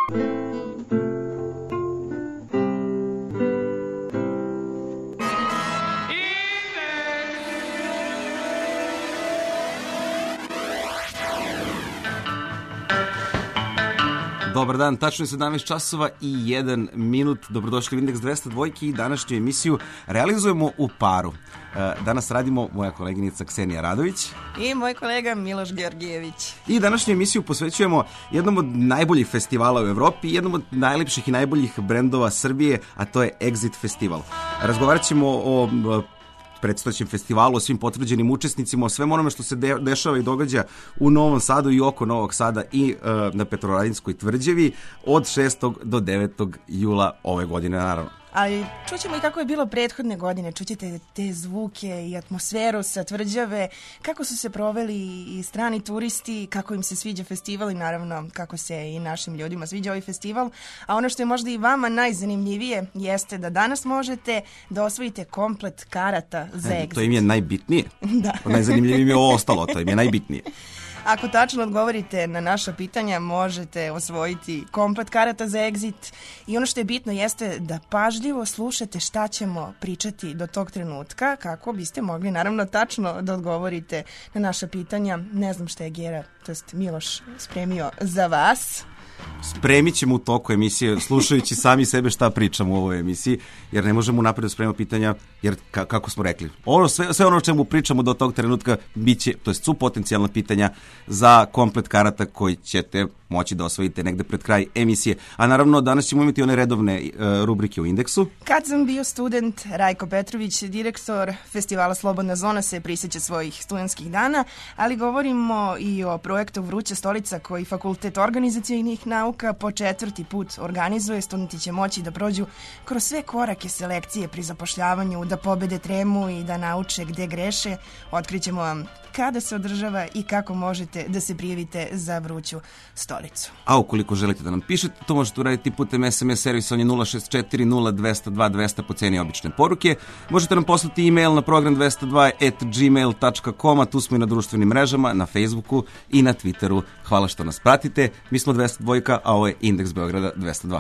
Dobar dan, tačno je 17 časova i 1 minut. Dobrodošli u Indeks 202 i današnju emisiju realizujemo u paru. Danas radimo moja koleginica Ksenija Radović i moj kolega Miloš Georgijević. I današnju emisiju posvećujemo jednom od najboljih festivala u Evropi, jednom od najlepših i najboljih brendova Srbije, a to je Exit festival. Razgovarat ćemo o predstojećem festivalu, o svim potvrđenim učesnicima, o svem onome što se dešava i događa u Novom Sadu i oko Novog Sada i na Petrovaradinskoj tvrđavi od 6. do 9. jula ove godine, naravno. Ali čućemo i kako je bilo prethodne godine, čućete te zvuke i atmosferu sa tvrđave, kako su se proveli i strani turisti, kako im se sviđa festival i naravno kako se i našim ljudima sviđa ovaj festival. A ono što je možda i vama najzanimljivije jeste da danas možete da osvojite komplet karata za Exit. To im je najbitnije. Da. Najzanimljivije im je ovo ostalo, to im je najbitnije. Ako tačno odgovorite na naša pitanja, možete osvojiti komplet karata za Exit. I ono što je bitno jeste da pažljivo slušate šta ćemo pričati do tog trenutka, kako biste mogli naravno tačno da odgovorite na naša pitanja. Ne znam šta je Gera, to jest Miloš, spremio za vas. Spremit ćemo u toku emisije, slušajući sami sebe šta pričamo u ovoj emisiji, jer ne možemo napred da spremimo pitanja, jer kako smo rekli, sve ono o čemu pričamo do tog trenutka biće, to jest su potencijalna pitanja za komplet karata koji ćete moći da osvojite negde pred kraj emisije. A naravno danas ćemo imati one redovne rubrike u Indeksu. Kad sam bio student, Rajko Petrović, direktor festivala Slobodna zona, se prisjeća svojih studentskih dana, ali govorimo i o projektu Vruća stolica koji Fakultet organizacionih nauka po 4. put organizuje. Studenti će moći da prođu kroz sve korake selekcije pri zapošljavanju, da pobede tremu i da nauče gde greše. Otkrićemo vam kada se održava i kako možete da se prijavite za Vruću stolicu. A ukoliko želite da nam pišete, to možete uraditi putem SMS servisa, on je 064 0202 200 po ceni obične poruke. Možete nam poslati e-mail na program202@gmail.com, a tu smo i na društvenim mrežama, na Facebooku i na Twitteru. Hvala što nas pratite. Mi smo 202, a ovo je Indeks Beograda 202.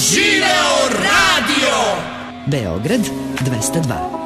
Živeo radio! Beograd 202.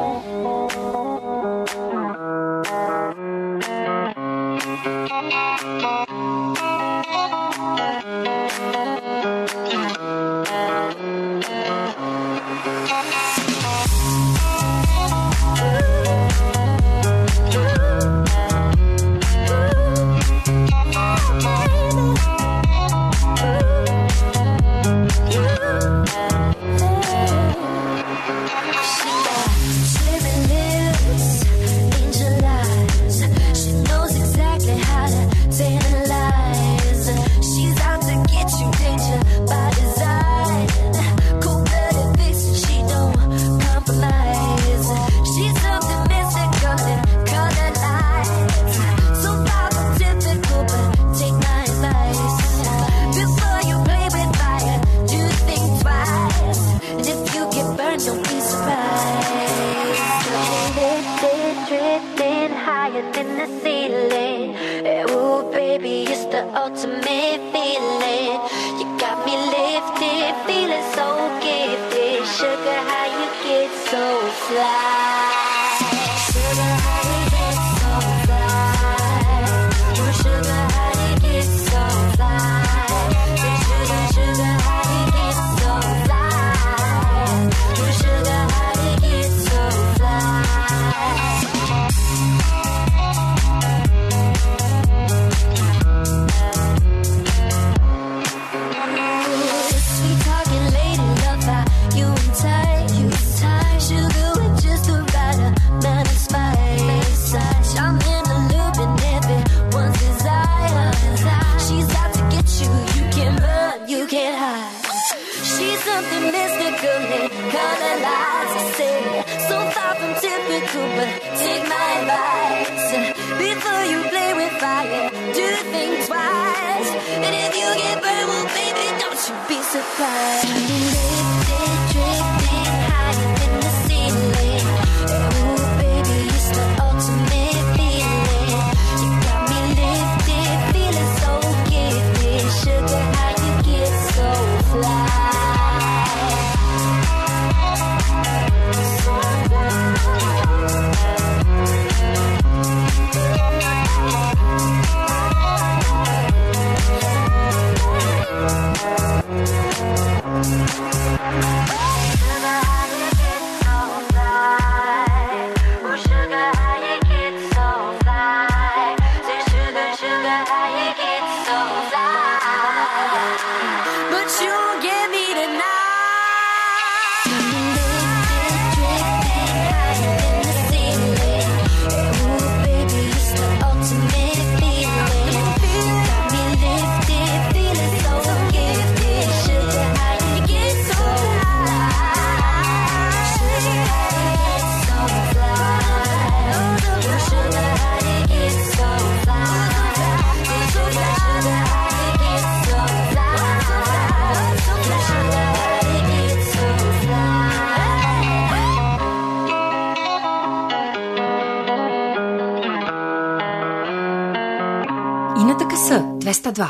INTKS 202.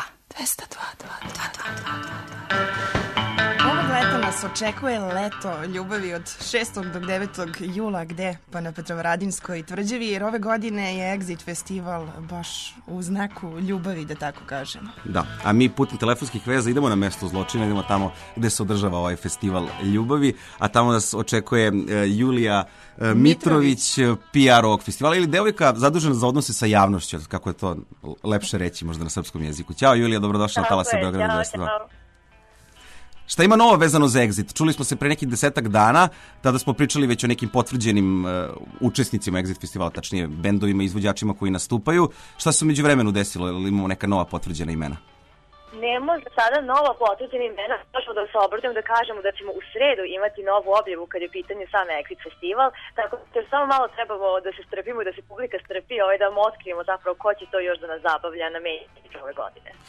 Ovog leta nas očekuje leto ljubavi od 6. do 9. jula, gde? Pa na Petrovaradinskoj tvrđavi, jer ove godine je Exit festival baš u znaku ljubavi, da tako kažemo. Da, a mi putem telefonskih veza idemo na mesto zločina, idemo tamo gde se održava ovaj festival ljubavi, a tamo nas očekuje Julija Mitrović, PR ovog festivala, ili devojka zadužena za odnose sa javnošću, kako je to lepše reći možda na srpskom jeziku. Ćao Julija, dobrodošla na Talase Beograda 202. Šta ima novo vezano za Exit? Čuli smo se pre nekih 10 dana, tada smo pričali već o nekim potvrđenim učesnicima Exit festivala, tačnije bendovima i izvođačima koji nastupaju. Šta se među vremenu desilo? Ili imamo neka nova potvrđena imena? Nemo za sada nova potvrđena imena, možemo da se obratimo da kažemo da ćemo u sredu imati novu objavu kad je pitanje sam Exit festival, tako da samo malo trebamo da se strpimo i da se publika strpi, da mu otkrijemo zapravo ko će to još da nas zabavlja na meni ove godine.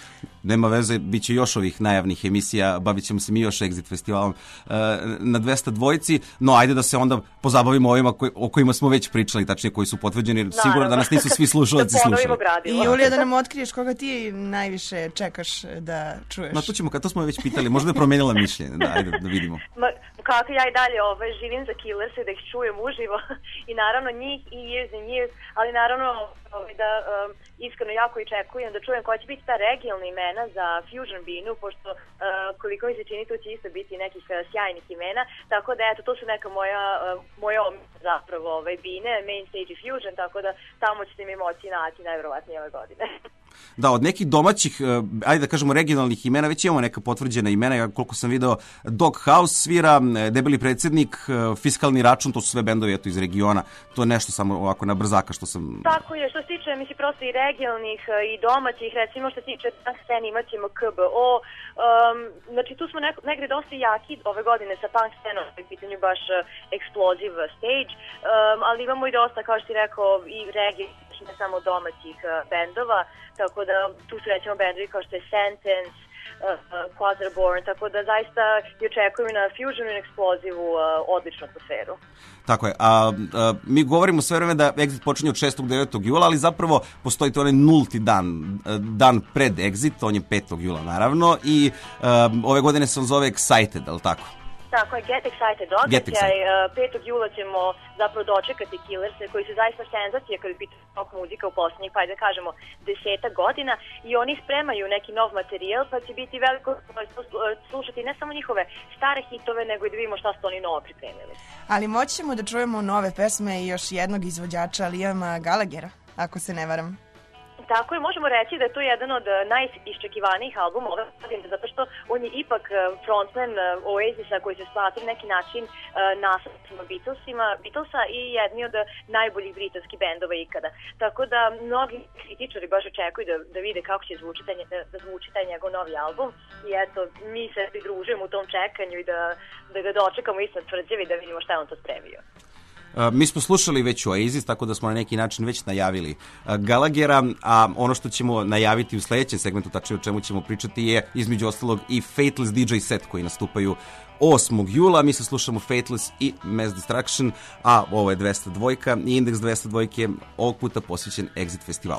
nema veze, bit će još ovih najavnih emisija, bavit ćemo se mi još Exit festivalom na 202, no ajde da se onda pozabavimo ovima o kojima smo već pričali, tačnije koji su potvrđeni, sigurno da nas nisu svi slušalci slušali. I Julija, da nam otkriješ koga ti najviše čekaš da čuješ. No to smo već pitali, možda je promenila mišljenje, ajde da vidimo. Kako ja i dalje živim za Killers da ih čujem uživo i naravno njih i Years and Years, ali naravno da iskreno jako i čekujem da čujem koja će biti ta regionalna imena za Fusion Binu, pošto koliko mi se čini tu će isto biti nekih sjajnih imena, tako da eto, to su neka moja zapravo Bine, Main Stage i Fusion, tako da tamo ćete mi moći naći najverovatnije ove godine. Da, od nekih domaćih, ajde da kažemo regionalnih imena, već imamo neka potvrđena imena, ja koliko sam video, Dog House svira, Debeli predsjednik, Fiskalni račun, to su sve bendovi eto iz regiona, to je nešto samo ovako na brzaka što sam... Tako je, što se tiče, mislim, prosto i regionalnih i domaćih, recimo što se tiče na sceni imat ćemo KBO, znači tu smo negde dosta jaki ove godine sa punk scenom, u pitanju baš Explosive Stage, ali imamo i dosta, kao što ti rekao, i regionalnih, ne samo domaćih bendova, tako da tu su recimo bendovi kao što je Sentence, Quadraborn, tako da zaista i očekujem na Fusionu i Explosivu odličnu atmosferu. Tako je, a mi govorimo sve vreme da Exit počinje od 6. 9. jula, ali zapravo postoji to onaj nulti dan pred Exit, on je 5. jula naravno i ove godine se on zove Excited, ali tako? Tako je, Get Excited događaj. 5. jula ćemo zapravo dočekati Killerse koji su zaista senzacije kada je pitanje rock muzika u posljednjih, pa da kažemo, 10 godina i oni spremaju neki nov materijal, pa će biti veliko slušati ne samo njihove stare hitove, nego i da vidimo šta su oni novo pripremili. Ali moći ćemo da čujemo nove pesme i još jednog izvođača, Liama Gallaghera, ako se ne varam. Tako je, možemo reći da je to jedan od najiščekivanijih albuma ove godine, zato što on je ipak frontman Oasisa koji se smatra na neki način naslednicima Beatlesa i jedni od najboljih britanskih bendova ikada. Tako da mnogi kritičari baš očekuju da vide kako će zvuči taj njegov novi album i eto, mi se pridružujemo u tom čekanju i da ga dočekamo isto tvrđevi da vidimo šta je on to spremio. Mi smo slušali već Oasis, tako da smo na neki način već najavili Gallaghera, a ono što ćemo najaviti u sledećem segmentu, tačnije o čemu ćemo pričati, je između ostalog i Fateless DJ set koji nastupaju 8. jula. Mi se slušamo Fateless i Mass Destruction, a ovo je 202 i indeks 202 je ovog puta posvećen Exit festivalu.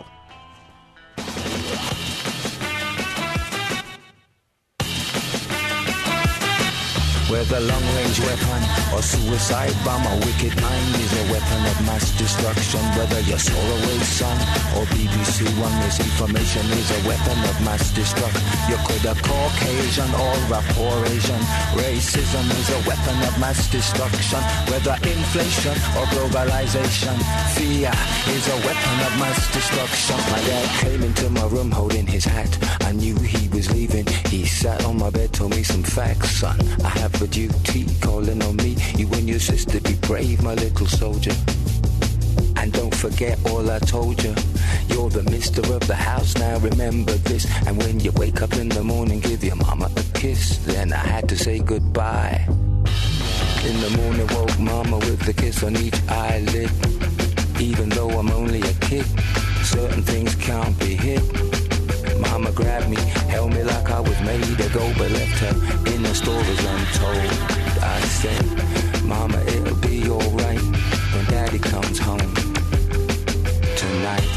Whether long-range weapon or suicide bomb, a wicked mind is a weapon of mass destruction. Whether you're Solarway's son or BBC One, misinformation is a weapon of mass destruction. You could have Caucasian or a poor Asian. Racism is a weapon of mass destruction. Whether inflation or globalization, fear is a weapon of mass destruction. My dad came into my room holding his hat. I knew he was leaving. He sat on my bed, told me some facts, son. I have a duty calling on me, you and your sister, be brave, my little soldier. And don't forget all I told you, you're the mister of the house, now remember this. And when you wake up in the morning, give your mama a kiss. Then I had to say goodbye. In the morning woke mama with the kiss on each eyelid. Even though I'm only a kid, certain things can't be hid. Mama grabbed me, held me like I was made to go, but left her in the stories untold. I said, Mama, it'll be alright when Daddy comes home tonight.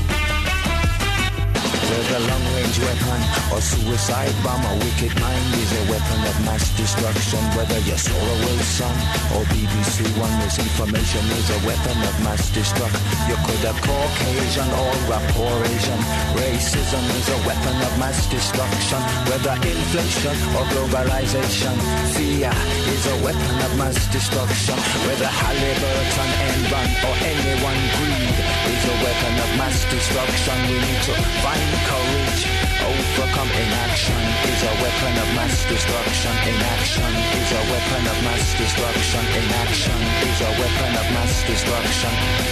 Whether long-range weapon or suicide bomb, a wicked mind is a weapon of mass destruction. Whether you're Solarway's son or BBC One, misinformation is a weapon of mass destruction. You could have Caucasian or a poor Asian. Racism is a weapon of mass destruction. Whether inflation or globalization, fear is a weapon of mass destruction. Whether Halliburton, Enron or anyone, greed is a weapon of mass destruction. We need to find courage, overcome inaction is a weapon of mass destruction. Inaction is a weapon of mass destruction. Inaction is a weapon of mass destruction.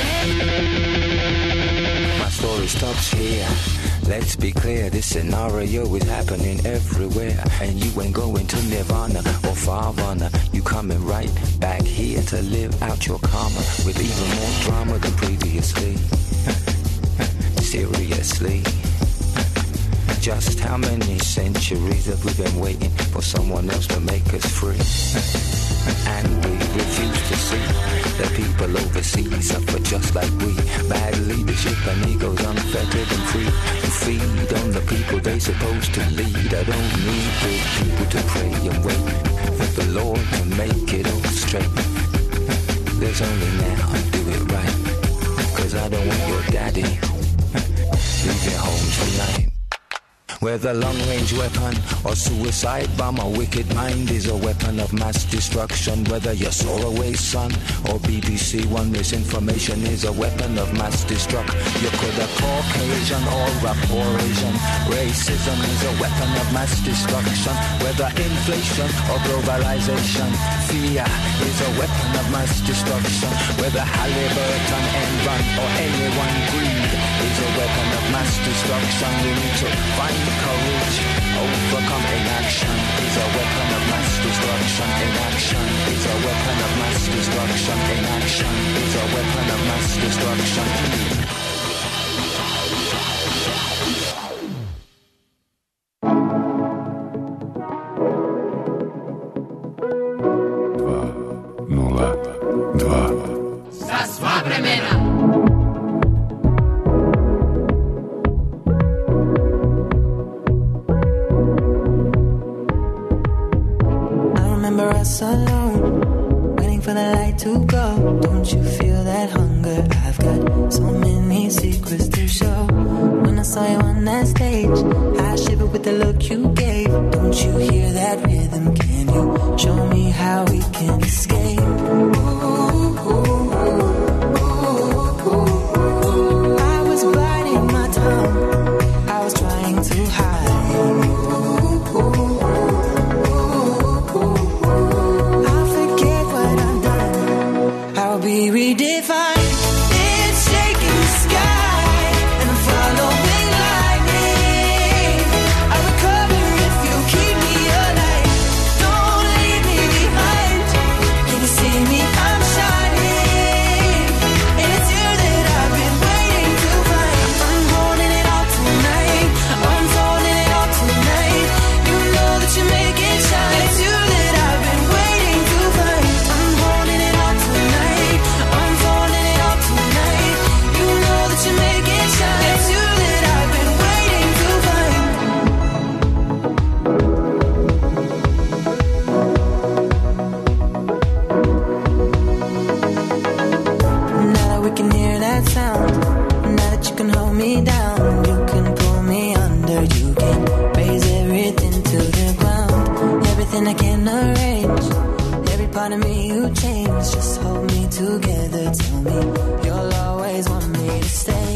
My story stops here. Let's be clear, this scenario is happening everywhere. And you ain't going to Nirvana or Farvana. You coming right back here to live out your karma with even more drama than previously. Seriously. Just how many centuries have we been waiting for someone else to make us free? And we refuse to see that people overseas suffer just like we. Bad leadership and egos unfettered and free to feed on the people they supposed to lead. I don't need good people to pray and wait for the Lord to make it all straight. There's only now to do it right, 'cause I don't want your daddy leaving home tonight. Whether long-range weapon or suicide bomb, a wicked mind is a weapon of mass destruction. Whether you're Sorroway's son or BBC One, misinformation is a weapon of mass destruction. You could have Caucasian or a poor Asian. Racism is a weapon of mass destruction. Whether inflation or globalization, fear is a weapon of mass destruction. Whether Halliburton, Enron or anyone, greed is a weapon of mass destruction. We need to find courage, overcome inaction is a weapon of mass destruction. Inaction is a weapon of mass destruction. Inaction is a weapon of mass destruction. Za sva vremena. Alone, waiting for the light to go. Don't you feel that hunger? I've got so many secrets to show. When I saw you on that stage, I shivered with the look you gave. Don't you hear that rhythm? Can you show me how we can escape? I was biting my tongue, I was trying to hide. Be redefined. It's shaking the sky, and I'm following lightning. I recover if you keep me alive. Don't leave me behind. Can you see me? I'm shining, and it's you that I've been waiting to find. I'm holding it all tonight. I'm holding it all tonight. You know that you make it shine. It's you that I've been waiting to find. I'm holding it all tonight. You make it shine. It's you that I've been waiting to find. Now that we can hear that sound, now that you can hold me down, you can pull me under, you can raise everything to the ground. Everything I can arrange, every part of me you change. Just hold me together, tell me you'll always want me to stay.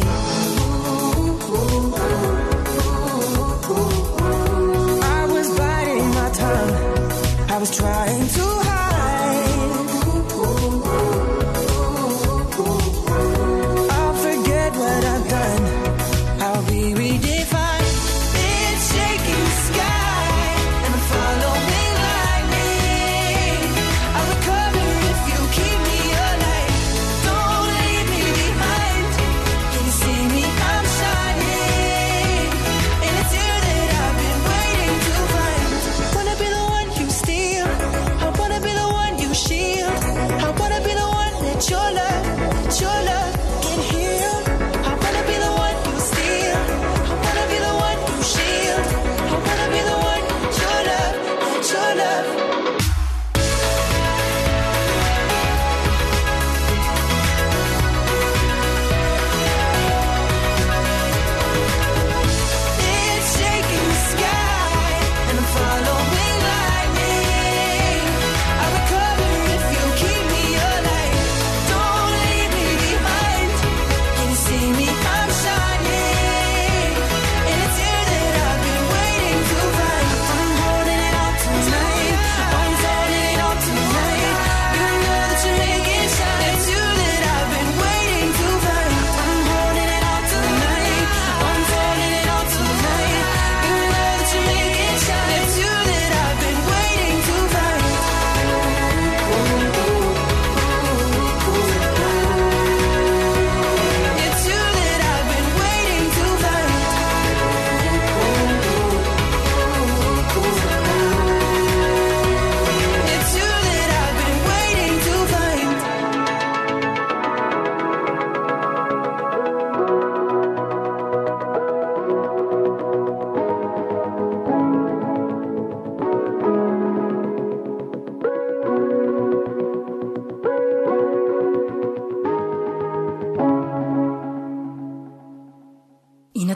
I was biting my tongue, I was trying to hide. I'll forget what I've done, I'll be redefined. It's shaking the sky, and I'm following lightning. I recover if you keep me alive. Don't leave me behind. Can you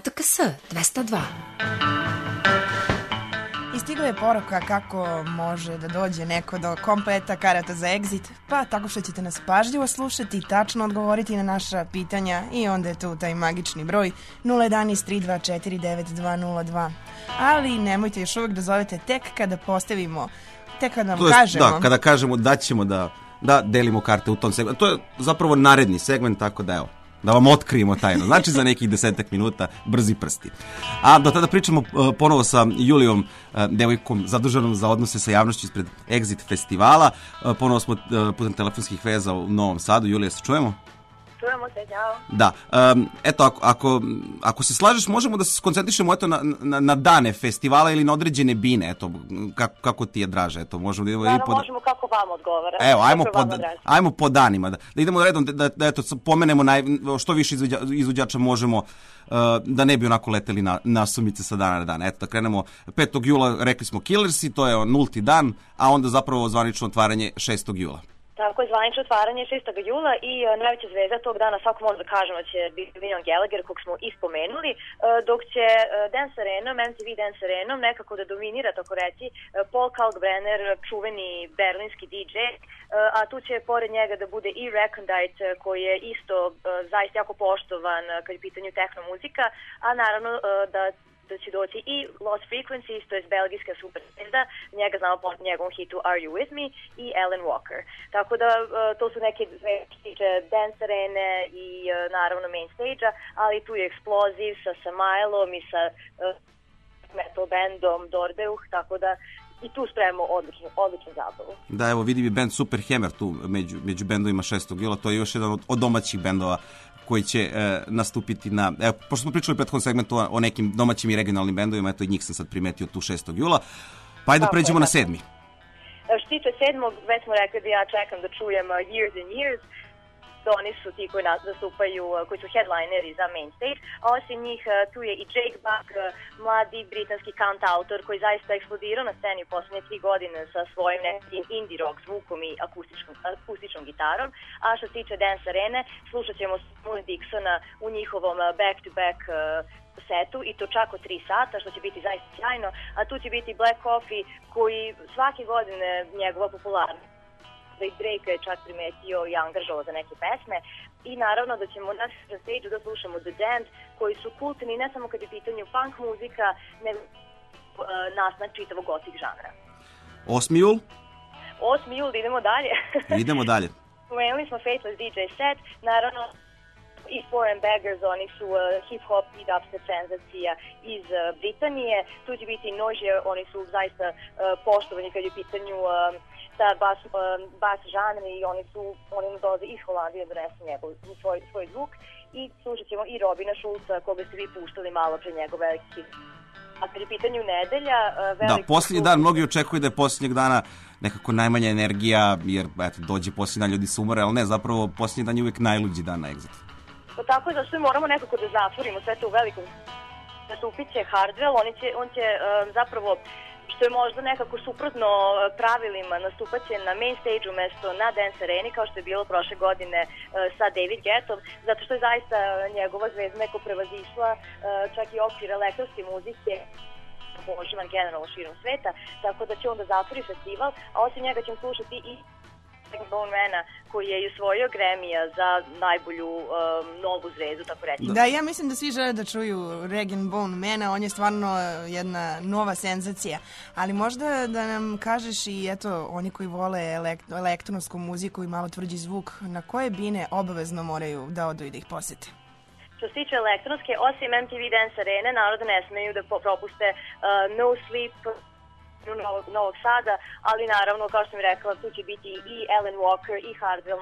ATKS 202. I stigla je poruka kako može da dođe neko do kompleta karata za Exit, pa tako što ćete nas pažljivo slušati i tačno odgovoriti na naša pitanja i onda je tu taj magični broj 011-324-9202. Ali nemojte još uvijek da zovete tek kada postavimo, tek kada vam kažemo. Da, kada kažemo da ćemo da delimo karte u tom segmentu. To je zapravo naredni segment, tako da evo, da vam otkrijemo tajno. Znači za nekih 10 minuta brzi prsti. A do tada pričamo ponovo sa Julijom, devojkom zaduženom za odnose sa javnošću ispred Exit festivala. Ponovo smo putem telefonskih veza u Novom Sadu. Julija, se čujemo? Čujemo se, ćao. Da. Eto, ako se slažeš, možemo da se skoncentrišemo eto, na dane festivala ili na određene bine. Eto, kako ti je draže? Eto, možemo da idemo možemo kako vam odgovara. Evo, ajmo po danima. Da idemo redom, da eto, pomenemo što više izvođača možemo, da ne bi onako leteli na sumice sa dana na dan. Eto, da krenemo 5. jula, rekli smo Killersi, to je 0. dan, a onda zapravo zvanično otvaranje 6. jula. Tako je, zvanično otvaranje 6. jula i najveća zvezda tog dana, svako može da kažemo, će biti Liam Gallagher, kog smo ispomenuli, dok će Dance Arenom, MTV Dance Arenom, nekako da dominira, tako reći, Paul Kalkbrenner, čuveni berlinski DJ, a tu će pored njega da bude i Recondite, koji je isto zaista jako poštovan kad je pitanju tehno muzika, a naravno da će doći i Lost Frequencies, to je belgijska super zvezda, njega znamo po njegovom hitu Are You With Me, i Alan Walker. Tako da to su neke tiče dance arene i naravno main stage-a, ali tu je Explosive sa Samajlom i sa metal bandom Dordeuh, tako da i tu spremamo odličnu zabavu. Da, evo vidim i band Super Hammer tu među bendovima 6. jula, to je još jedan od domaćih bendova koji će nastupiti na... Evo, pošto smo pričali u prethodnom segmentu o nekim domaćim i regionalnim bendovima, eto i njih sam sad primetio tu 6. jula. Pa ajde da pređemo na 7. Što tiče 7. već smo rekli da ja čekam da čujem Years and Years. Oni su ti koji nastupaju, koji su headlineri za main stage, a osim njih tu je i Jake Buck, mladi britanski kantautor koji zaista eksplodirao na sceni u poslednje 3 godine sa svojim nekim indie rock zvukom i akustičnom gitarom. A što se tiče Dance Arene, slušat ćemo Moon Dixona u njihovom back-to-back setu i to čak od 3 sata, što će biti zaista sjajno, a tu će biti Black Coffee koji svake godine njegova popularnost da i Drake je čak primetio i angažovao za neke pesme i naravno da ćemo na stage da slušamo The Damned koji su kultni ne samo kad je pitanju punk muzika, nego nastanak čitavog gotik žanra. 8. jul? 8. jul, idemo dalje. Idemo dalje. Spomenuli smo Faithless DJ set, naravno i Foreign Beggars, oni su hip-hop i dubstep senzacija iz Britanije, tu će biti Nožje, oni su zaista poštovani kad je u pitanju ta bas žanr i oni dolaze iz Holandije da donesu svoj zvuk i slušat ćemo i Robina Schulza koga ste vi puštali malo pre njegov veliki hit. A kad je u pitanju nedelja... Da, posljednji dan, mnogi očekuju da je posljednjeg dana nekako najmanja energija, jer eto, dođe posljednji dan, ljudi se umore, ali ne, zapravo posljednji dan je uvijek najluđi dan na Exitu. Pa tako je, zašto moramo nekako da zatvorimo sve to u velikom. Nastupit će Hardwell, on će zapravo, što je možda nekako suprotno pravilima, nastupat će na main stage umesto na Dance Areni, kao što je bilo prošle godine sa David Guettom, zato što je zaista njegova zvezda neko prevazišla čak i okvir elektronske muzike, poživan generalno širom sveta, tako da će onda zatvori festival, a osim njega ćemo slušati i Regan Bone Mana, koji je osvojio Grammy-a za najbolju novu zvezdu, tako reći. Da, ja mislim da svi žele da čuju Regan Bone Mana, on je stvarno jedna nova senzacija. Ali možda da nam kažeš i eto, oni koji vole elektronsku muziku i malo tvrđi zvuk, na koje bine obavezno moraju da odu i da ih posete? Što se tiče elektronske, osim MTV Dance Arene, narode ne smeju da propuste No Sleep, Novog Sada, ali naravno, kao što sam rekla, tu će biti i Alan Walker i Hardwell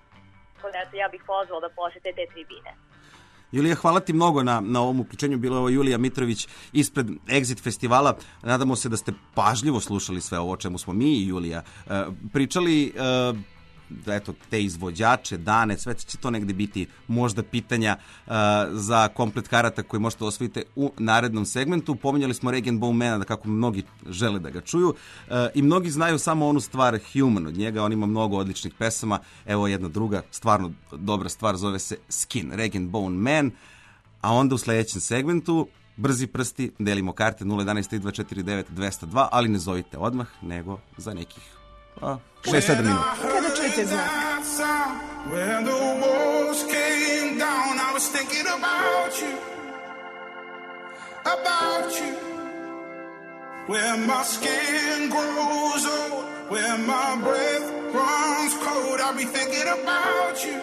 ja bih pozvala da posete te tribine. Julija, hvala ti mnogo na ovom uključenju. Bila je ovo Julija Mitrović ispred Exit festivala. Nadamo se da ste pažljivo slušali sve ovo o čemu smo mi i Julija pričali. Eto, te izvođače, dane, sve će to negde biti možda pitanja za komplet karata koji možete osvojiti u narednom segmentu. Pominjali smo Regan Bone Mana, da kako mnogi žele da ga čuju i mnogi znaju samo onu stvar Human od njega, on ima mnogo odličnih pesama. Evo jedna druga, stvarno dobra stvar, zove se Skin, Regan Bone Man, a onda u sledećem segmentu brzi prsti, delimo karte 011 3249 202, ali ne zovite odmah, nego za nekih 6-7 minuta. Kada čujete znak? When the walls came down, I was thinking about you. Where my skin grows old, where my breath runs cold, I'll be thinking about you.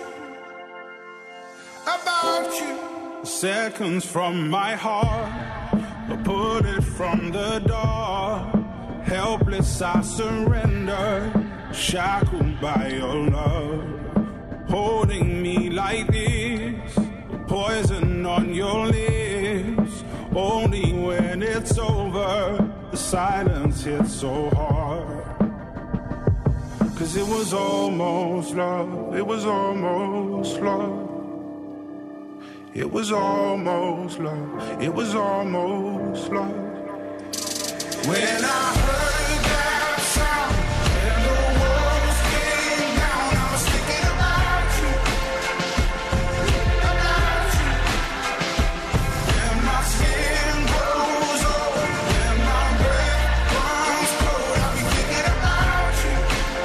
Seconds from my heart, I put it from the door. Helpless I surrender, shackled by your love. Holding me like this, poison on your lips. Only when it's over, the silence hits so hard. 'Cause it was almost love, it was almost love. It was almost love, it was almost love. When I heard that sound, and the walls came down, I was thinking about you. When my skin grows old, when my breath runs cold, I'll be thinking about you.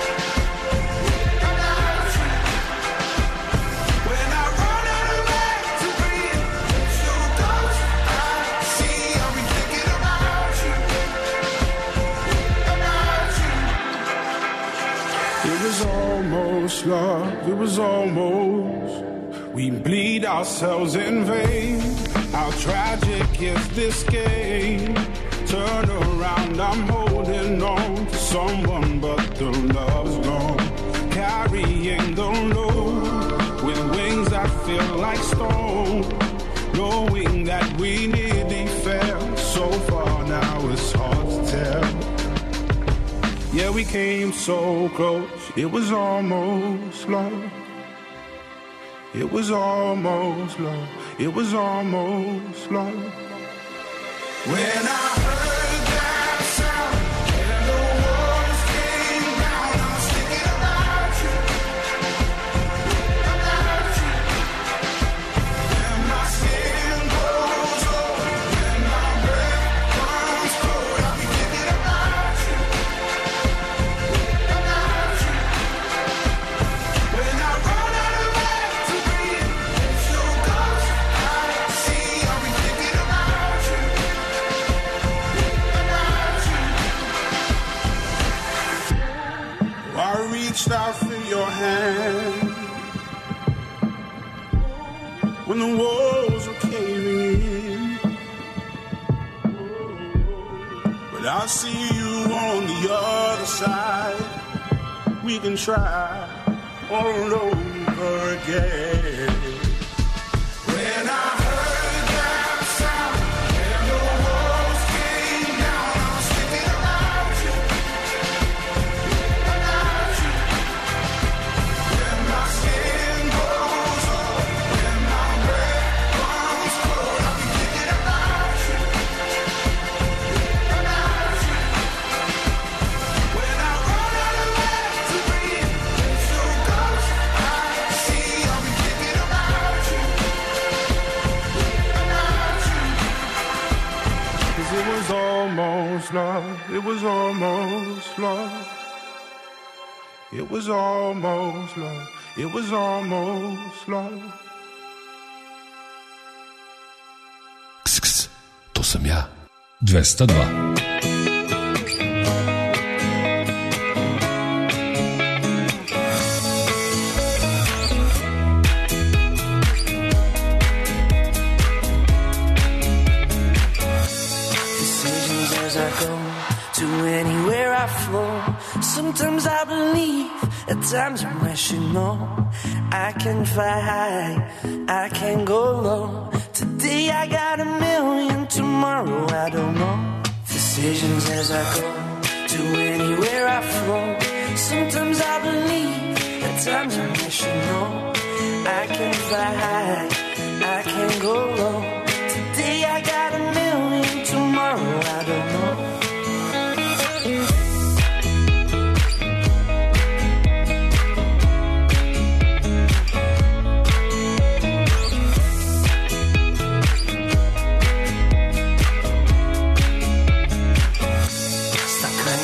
When I run out of air to breathe, it's your ghost I see, I'll be thinking about you. It was almost love, it was almost. We bleed ourselves in vain. How tragic is this game? Turn around, I'm holding on to someone, but the love's gone. Carrying the load with wings that feel like stone. Knowing that we nearly fell so far, now it's hard to tell. Yeah, we came so close, it was almost love. It was almost love, it was almost love. When I heard that sound, and the walls came down, I was thinking about you. When my skin grows old, when my breath runs cold, I'll be thinking about you. When I run out of air to breathe, it's your ghost I see, I'll be thinking about you. I reached out for your hand when the walls were caving in, but I see you on the other side. We can try all over again. When I heard that sound and the walls came down, I was thinking about you. When my skin grows old, when my breath runs cold, I'll be thinking about you. When I run out of air to breathe, it's your ghost I see, I'll be thinking about you. 'Cause it was almost love, it was almost love. It was almost love, it was almost love. Ks, to sam ja. 202. Decisions as I go to anywhere I flow. Sometimes I believe, at times I'm rational. I can fly high, I can go low. Today I got a million, tomorrow I don't know. Decisions as I go to anywhere I flow. Sometimes I believe, at times I'm rational. I can fly high, I can go low. Today I got a million, tomorrow I don't know.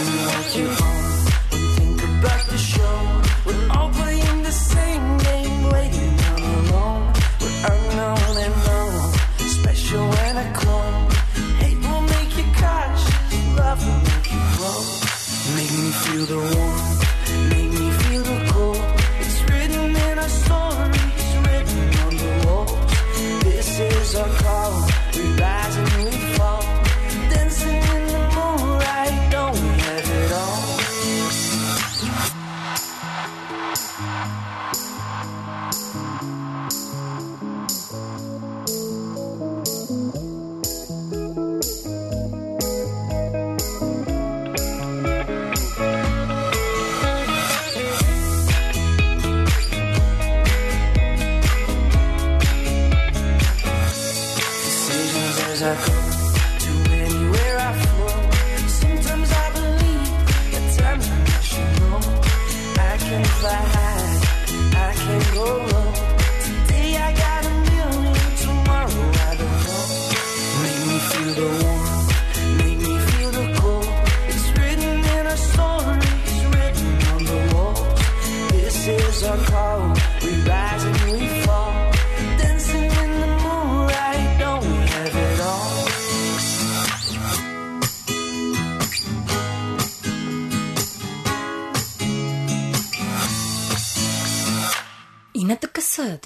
and what you own. Don't think about the show. We're all playing the same game, waiting on alone. We're unknown and known, special when I clone. Hate will make you cautious, love will make you grow. Make me feel the warmth, make me feel the cold. It's written in our stories, written on the walls. This is our call, we rise and we fall. Dancing in the moonlight, don't we have it all? As I go to anywhere I flow, sometimes I believe, at times I wish you know. I can fly high, I can go low. Today I got a million, tomorrow I don't know. Make me feel the warmth, make me feel the cold. It's written in our stories, written on the walls. This is our call, we rise and we fall. Dancing in the moonlight, don't we have it all? I na TKS 202.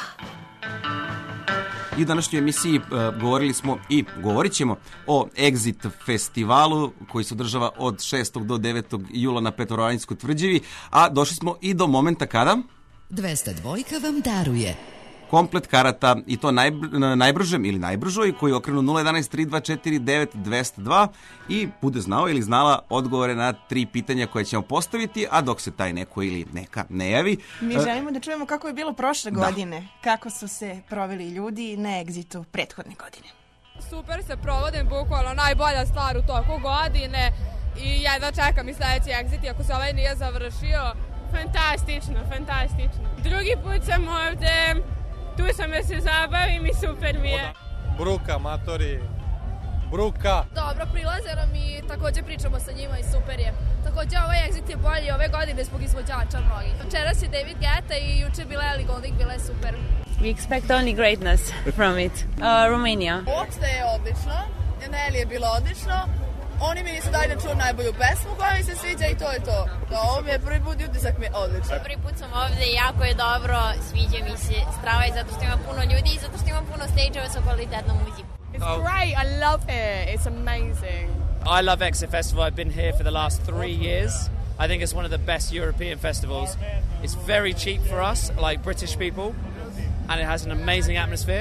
I u današnjoj emisiji govorili smo i govorit ćemo o Exit festivalu koji se održava od 6. do 9. jula na Petrovaradinskoj tvrđavi, a došli smo i do momenta kada 202 vam daruje komplet karata i to najbržem ili najbržoj koji okrenu 011 324 9202 i bude znao ili znala odgovore na 3 pitanja koje ćemo postaviti, a dok se taj neko ili neka ne javi. Mi želimo da čujemo kako je bilo prošle godine, kako su se proveli ljudi na Exitu prethodne godine. Super se provodim, bukvalno najbolja stvar u toku godine i jedva čekam i sledeći Exit, iako se ovaj nije završio. Fantastično, fantastično. Drugi put sam ovde, tu sam da se zabavim i super mi je. Bruka, matori, bruka. Dobro, prilaze nam i takođe pričamo sa njima i super je. Takođe ovaj Exit je bolji ove godine zbog izvođača mnogih. Včeras je David Guetta i juče bila Ellie Goulding, bila je super. We expect only greatness from it. Romania. Uopšte je odlično, Nelly je bilo odlično. Oni mi nisu dali da čuo najbolju pesmu koja mi se sviđa i to je to. Da, ovo mi je prvi put i utisak mi je odlično. Prvi put sam ovde i jako je dobro, sviđa mi se strava i zato što ima puno ljudi i zato što ima puno stage-ova sa kvalitetnom muzikom. It's great, I love it, it's amazing. I love Exit Festival, I've been here for the last 3 years. I think it's one of the best European festivals. It's very cheap for us, like British people, and it has an amazing atmosphere.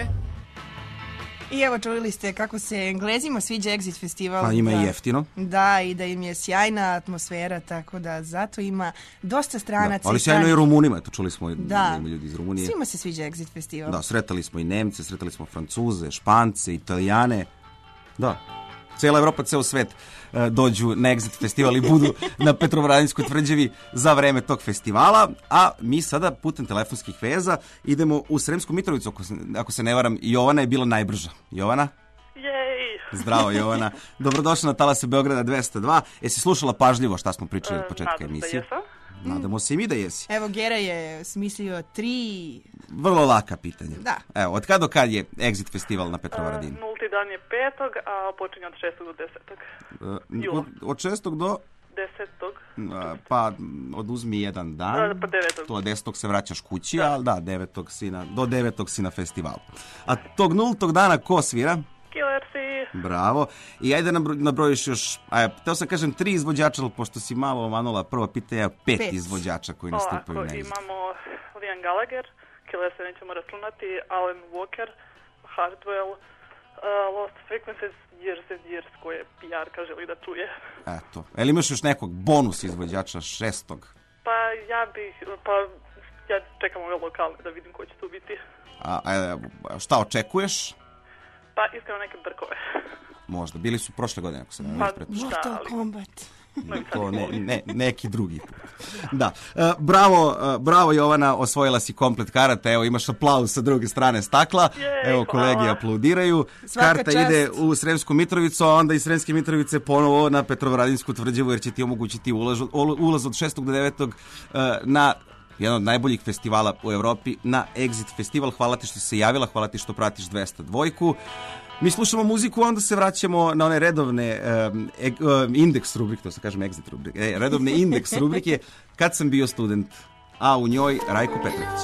I evo čuli ste kako se Englezima sviđa Exit festival. Pa ima i jeftino. Da, i da im je sjajna atmosfera, tako da zato ima dosta stranaca. Da, ali sjajno i Rumunima, to čuli smo da, ljudi iz Rumunije. Svima se sviđa Exit festival. Da, sretali smo i Nemce, sretali smo Francuze, Špance, Italijane. Da, cijela Evropa, ceo svet dođu na Exit festival i budu na Petrovaradinskoj tvrđavi za vreme tog festivala, a mi sada putem telefonskih veza idemo u Sremsku Mitrovicu, ako se ne varam. Jovana je bila najbrža. Jovana? Jej! Zdravo, Jovana. Dobrodošla na Talase Beograda 202. Jesi slušala pažljivo šta smo pričali od početka emisije? Nadamo se i mi da jesi. Evo, Gera je smislio 3... vrlo laka pitanja. Da. Evo, od kad do kad je Exit festival na Petrovaradini? Nulti dan je 5. a počinje od 6. do 10. Jula. Od 6. do... 10. Pa oduzmi jedan dan. Pa 9. To 10. se vraćaš kući, ali da, 9. si do 9. si na festivalu. A tog 0. dana ko svira? Killersi. Bravo. I ajde nabrojiš još, teo sam kažem 3 izvođača, ali pošto si malo omanula prva pitanja, 5 izvođača koji nastupaju na Exit. Imamo Liam Gallagher, Killersi nećemo računati, Alan Walker, Hardwell, Lost Frequencies, Years and Years, koje PR-ka želi da čuje. Eto. Eli imaš još nekog bonus izvođača 6. Pa ja čekam ove lokalne da vidim ko će tu biti. Šta očekuješ? Pa iskreno neke brkove. Možda. Bili su prošle godine, ako se ne Mortal Kombat. To neki drugi put. Da. Bravo Jovana, osvojila si komplet karata. Evo, imaš aplauz sa druge strane stakla. Evo, kolegi aplaudiraju. Karta ide u Sremsku Mitrovicu, a onda iz Sremske Mitrovice ponovo na Petrovaradinsku tvrđavu, jer će ti omogućiti ulaz od 6. do 9. Na jedan od najboljih festivala u Evropi, na Exit festival. Hvala ti što si se javila, hvala ti što pratiš 202. Mi slušamo muziku, onda se vraćamo na one redovne indeks rubrike, to se kažem Exit rubrike, redovne indeks rubrike Kad sam bio student, a u njoj Rajko Petrović.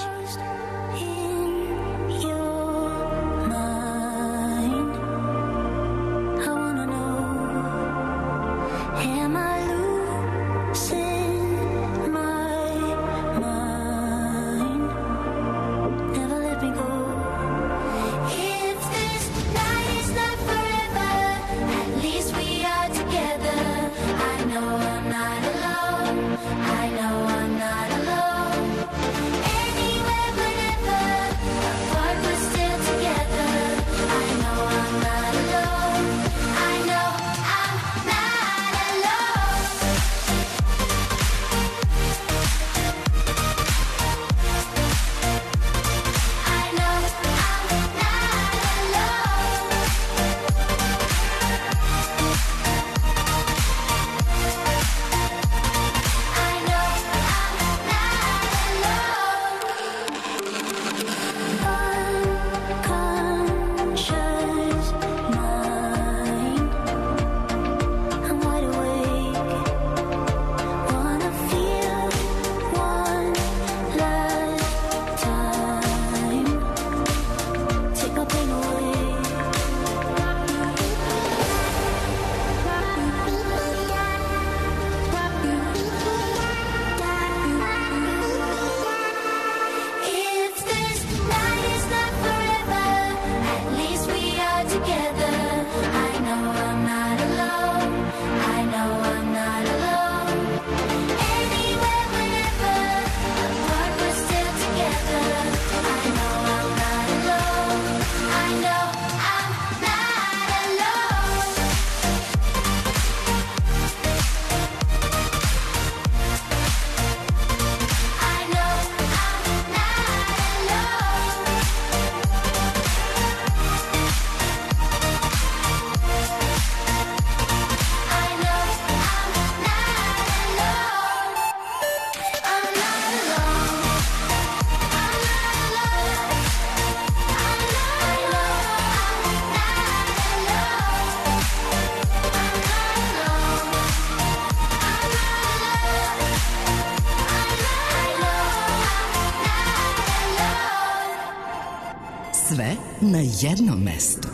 Sve na jednom mestu.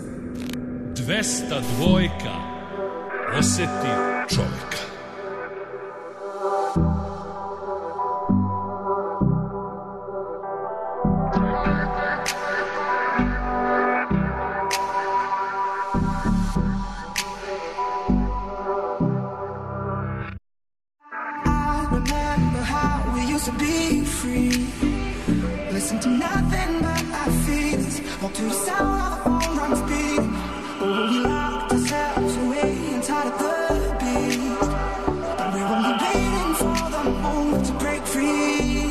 202. Oseti čoveka. I remember how we used to be free. Listen to nothing but our fears. Walk to the sound of the phone drums beat. Oh, we locked ourselves away inside of the beat. But we're only waiting for the moment to break free.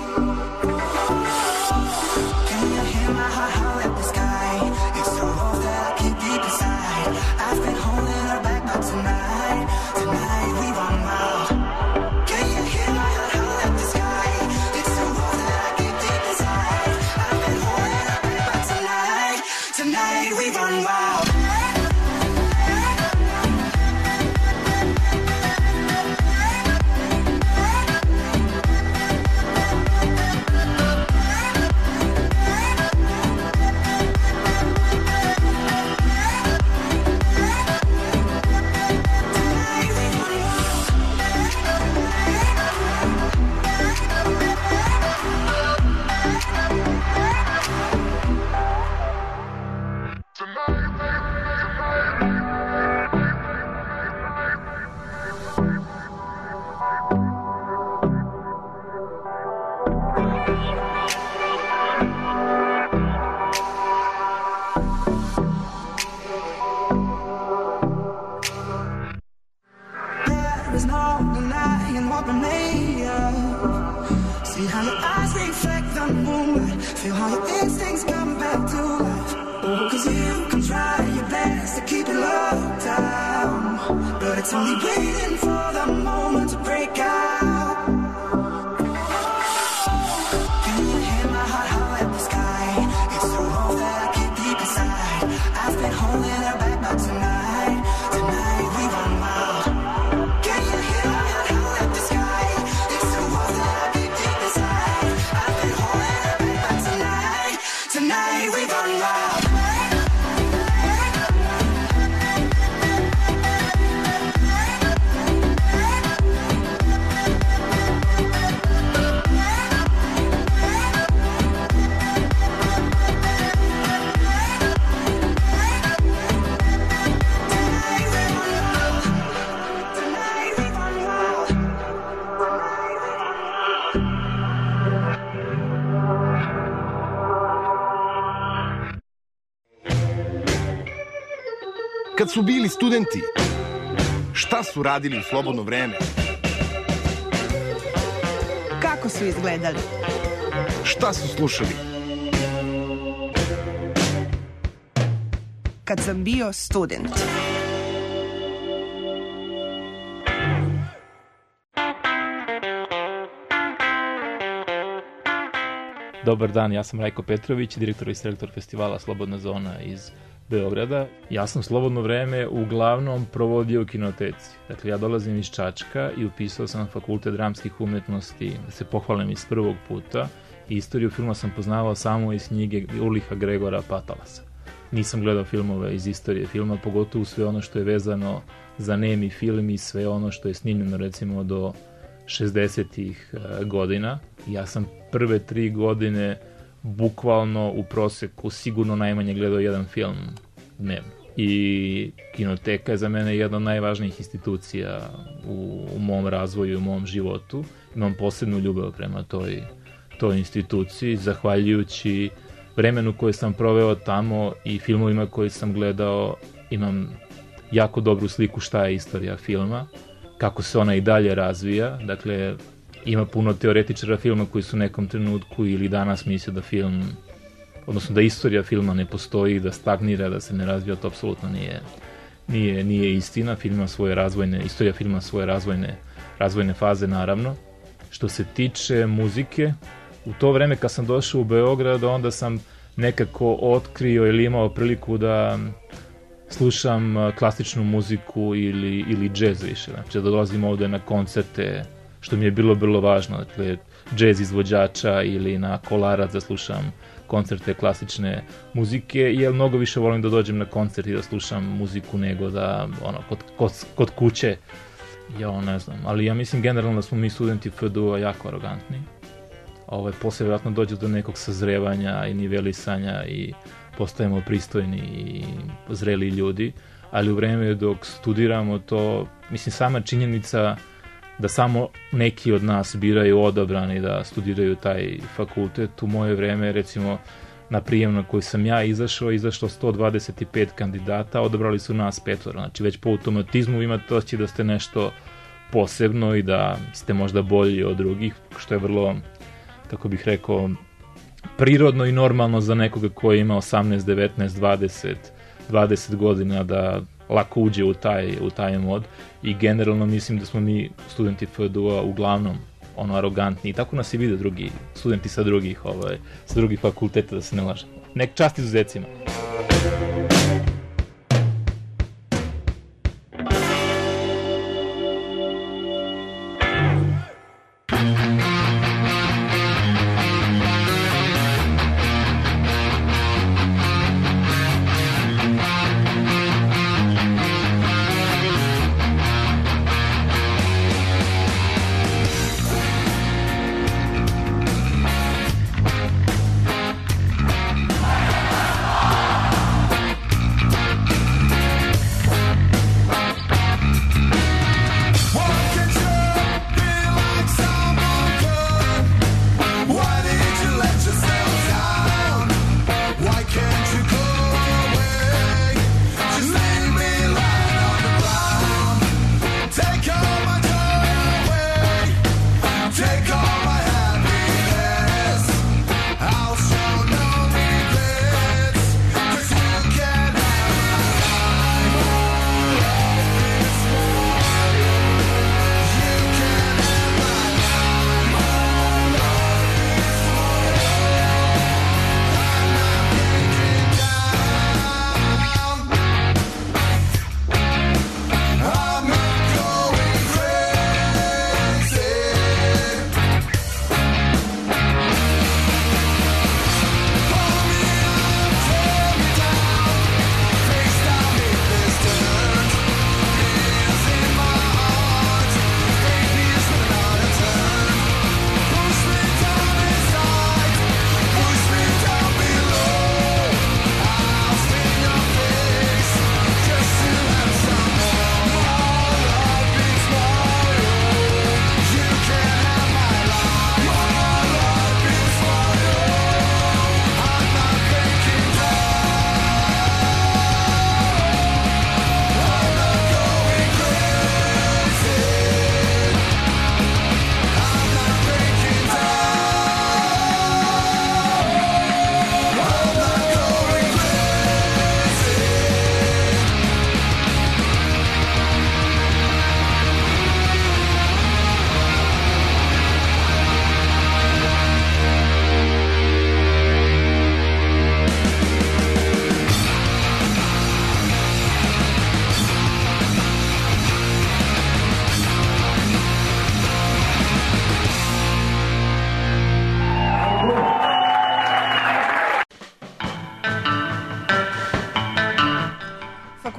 Can you hear my heart howl at the sky? It's so low that I keep deep inside. I've been holding her back, but tonight we run wild. Can you hear my heart howl at the sky? It's so low that I keep deep inside. I've been holding her back, but tonight there is no denying what we're made of. See how your eyes reflect the moonlight, feel how your instincts come back to life. Cause you can try your best to keep it locked down, but it's only waiting for the moment to break out. Can you hear my heart howl at the sky? It's the love that I keep deep inside. I've been holding her back, but tonight we run wild. Can you hear my heart howl at the sky? It's the love that I keep deep inside. I've been holding her back, but tonight we run wild. Kad su bili studenti, šta su radili u slobodno vreme? Kako su izgledali? Šta su slušali? Kad sam bio student. Dobar dan, ja sam Rajko Petrović, direktor i selektor festivala Slobodna zona iz Beograda. Ja sam slobodno vreme uglavnom provodio u kinoteci. Dakle, ja dolazim iz Čačka i upisao sam na Fakultet dramskih umetnosti, da se pohvalim iz prvog puta. I istoriju filma sam poznavao samo iz knjige Ulricha Gregora Patalasa. Nisam gledao filmove iz istorije filma, pogotovo sve ono što je vezano za nemi film i sve ono što je snimljeno recimo do 60-ih godina. Ja sam prve 3 godine bukvalno u proseku sigurno najmanje gledao jedan film dnevno. I kinoteka je za mene jedna od najvažnijih institucija u mom razvoju i u mom životu. Imam posebnu ljubav prema toj instituciji, zahvaljujući vremenu koje sam proveo tamo i filmovima koje sam gledao, imam jako dobru sliku šta je istorija filma, kako se ona i dalje razvija. Dakle, ima puno teoretičara filma koji su u nekom trenutku ili danas misle da film, odnosno da istorija filma ne postoji, da stagnira, da se ne razvija. To apsolutno nije istina. Istorija filma svoje razvojne faze, naravno. Što se tiče muzike, u to vreme kad sam došao u Beograd, onda sam nekako otkrio ili imao priliku da slušam klasičnu muziku ili džez više. Znači da dolazim ovde na koncerte, što mi je bilo vrlo važno. Dakle, džez izvođača ili na Kolarac da slušam koncerte klasične muzike, jer mnogo više volim da dođem na koncert i da slušam muziku nego da kod kuće. Ja ne znam, ali ja mislim generalno da smo mi studenti FDU-a jako arogantni. Posle vjerojatno dođe do nekog sazrevanja i nivelisanja i postajemo pristojni i zreli ljudi, ali u vreme dok studiramo to, mislim, sama činjenica da samo neki od nas biraju odabrani da studiraju taj fakultet. U moje vreme, recimo, na prijem na koji sam ja izašlo 125 kandidata, odabrali su nas 5. Znači, već po automatizmu imate osjećaj da ste nešto posebno i da ste možda bolji od drugih, što je vrlo, kako bih rekao, prirodno i normalno za nekoga koji ima 18, 19, 20 godina da lako uđe u taj mod. I generalno mislim da smo mi studenti FDU-a uglavnom arogantni i tako nas i vide drugi studenti sa drugih fakulteta, da se ne lažemo. Nek čast izuzecima.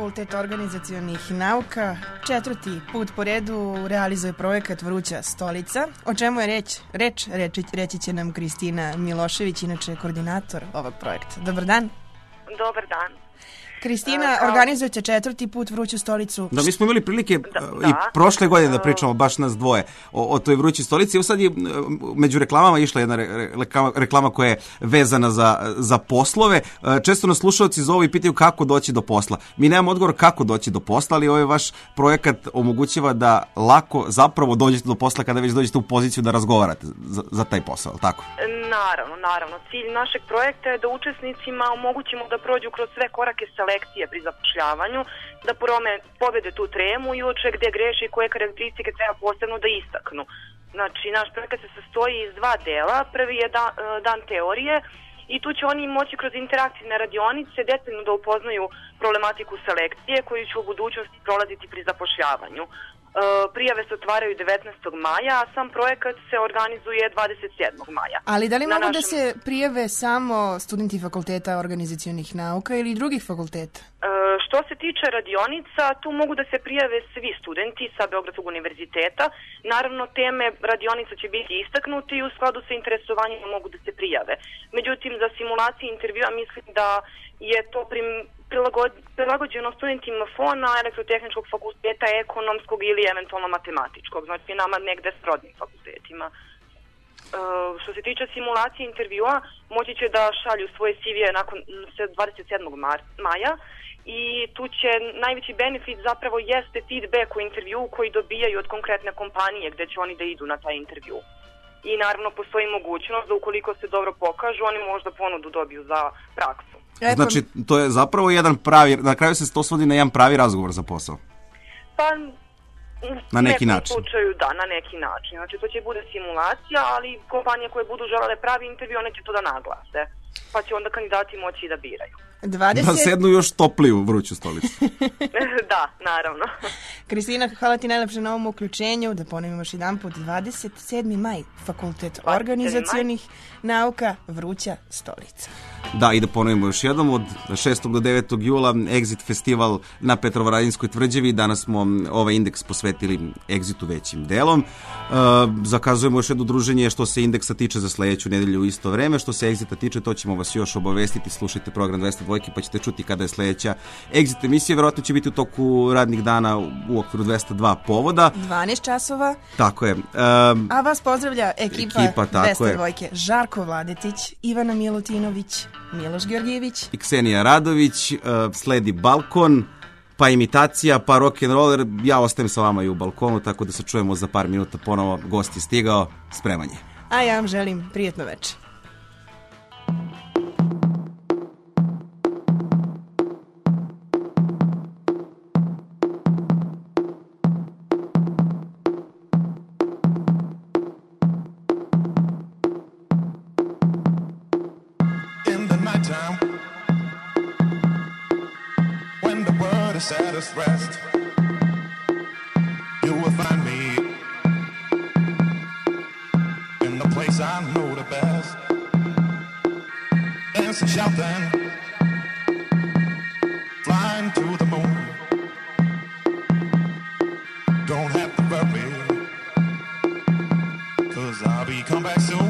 Fakultet organizacionih nauka 4. put po redu realizuje projekat Vruća stolica. O čemu je reći će nam Kristina Milošević, inače koordinator ovog projekta. Dobar dan. Dobar dan. Kristina, organizujete 4. put Vruću stolicu. Da, mi smo imali prilike i prošle godine da pričamo baš nas dvoje o toj Vrućoj stolici. Evo sad je među reklamama išla jedna reklama koja je vezana za poslove. Često nas slušalci zovu i pitaju kako doći do posla. Mi nemamo odgovor kako doći do posla, ali ovaj vaš projekat omogućava da lako zapravo dođete do posla kada već dođete u poziciju da razgovarate za taj posao, tako? Naravno. Cilj našeg projekta je da učesnicima omogućimo da prođu kroz sve korake selekcije pri zapošljavanju, da pobede tu tremu i uče gde greše i koje karakteristike treba posebno da istaknu. Znači, naš projekat se sastoji iz 2 dela. Prvi je dan teorije i tu će oni moći kroz interaktivne radionice detaljno da upoznaju problematiku selekcije koju će u budućnosti prolaziti pri zapošljavanju. Prijave se otvaraju 19. maja, a sam projekat se organizuje 27. maja. Ali da li mogu da se prijave samo studenti Fakulteta organizacionih nauka ili drugih fakulteta? Što se tiče radionica, tu mogu da se prijave svi studenti sa Beogradskog univerziteta. Naravno, teme radionica će biti istaknuti i u skladu sa interesovanjima mogu da se prijave. Međutim, za simulacije intervjua mislim da je to prilagođeno studentima FON-a, elektrotehničkog fakulteta, ekonomskog ili eventualno matematičkog, znači nama negde srodnim fakultetima. Što se tiče simulacije intervjua, moći će da šalju svoje CV-e nakon 27. maja i tu će najveći benefit zapravo jeste feedback u intervju koji dobijaju od konkretne kompanije gde će oni da idu na taj intervju. I naravno postoji mogućnost da ukoliko se dobro pokažu, oni možda ponudu dobiju za praksu. Znači, to je zapravo jedan pravi, na kraju se to svodi na jedan pravi razgovor za posao. Pa, na neki način. Slučaju, da, na neki način. Znači, to će bude simulacija, ali kompanije koje budu želele pravi intervju, one će to da naglase. Pa će onda kandidati moći da biraju. Da sednu još topliju Vruću stolicu. Da, naravno. Kristina, hvala ti najlepše na ovom uključenju. Da ponovimo još jedan put, 27. maj, Fakultet organizacionih nauka, Vruća stolica. Da, i da ponovimo još jednom, od 6. do 9. jula Exit festival na Petrovaradinskoj tvrđavi. Danas smo ovaj indeks posvetili Exitu većim delom. Zakazujemo još jedno druženje što se indeksa tiče za sledeću nedelju u isto vreme. Što se Exita tiče, to ćemo vas još obavestiti. Slušajte program 202 pa ćete čuti kada je sledeća Exit emisija. Verovatno će biti u toku radnih dana u okviru 202 povoda. 12 časova. Tako je. A vas pozdravlja ekipa 202. Žarko Vladetić, Ivana Milutinović, Miloš Georgijević i Ksenija Radović. Sledi Balkon, pa imitacija, pa rock'n'roller. Ja ostajem sa vama i u Balkonu, tako da se čujemo za par minuta ponovo. Gost je stigao, spreman je. A ja vam želim prijetno večer. At its rest, you will find me in the place I know the best. Dancing, shouting, flying to the moon. Don't have to worry, 'cause I'll be come back soon.